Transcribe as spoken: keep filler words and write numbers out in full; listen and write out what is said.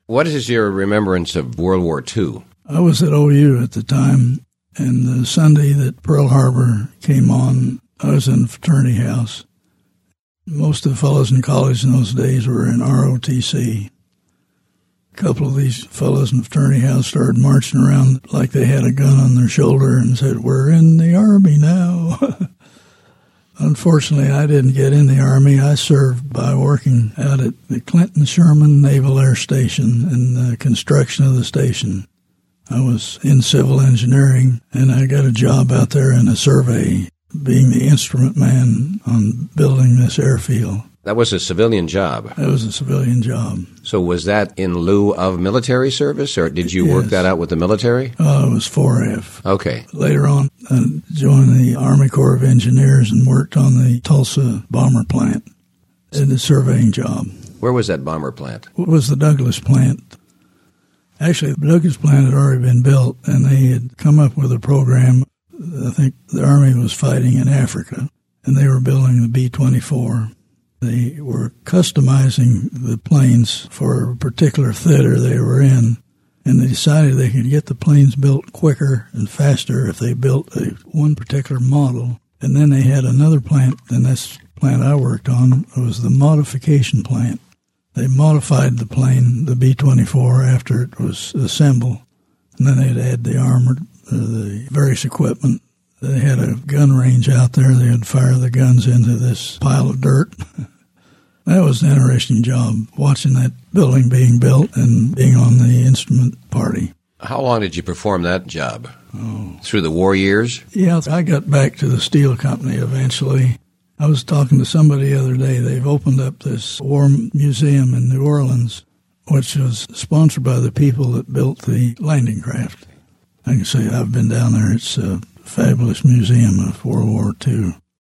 What is your remembrance of World War Two? I was at O U at the time, and the Sunday that Pearl Harbor came on, I was in the fraternity house. Most of the fellows in college in those days were in R O T C. A couple of these fellows in the fraternity house started marching around like they had a gun on their shoulder and said, "We're in the Army now." Unfortunately, I didn't get in the Army. I served by working out at the Clinton Sherman Naval Air Station and the construction of the station. I was in civil engineering, and I got a job out there in a survey, being the instrument man on building this airfield. That was a civilian job. That was a civilian job. So was that in lieu of military service, or did you yes. work that out with the military? Uh, it was four F. Okay. Later on, I joined the Army Corps of Engineers and worked on the Tulsa bomber plant in the surveying job. Where was that bomber plant? It was the Douglas plant. Actually, the Douglas plant had already been built, and they had come up with a program. I think the Army was fighting in Africa, and they were building the B twenty-four. They were customizing the planes for a particular theater they were in, and they decided they could get the planes built quicker and faster if they built a one particular model. And then they had another plant, and this plant I worked on was the modification plant. They modified the plane, the B twenty-four, after it was assembled, and then they'd add the armor, uh, the various equipment. They had a gun range out there. They would fire the guns into this pile of dirt. That was an interesting job, watching that building being built and being on the instrument party. How long did you perform that job? Oh. Through the war years? Yeah, I got back to the steel company eventually. I was talking to somebody the other day. They've opened up this war museum in New Orleans, which was sponsored by the people that built the landing craft. I can say I've been down there. It's a fabulous museum of World War Two.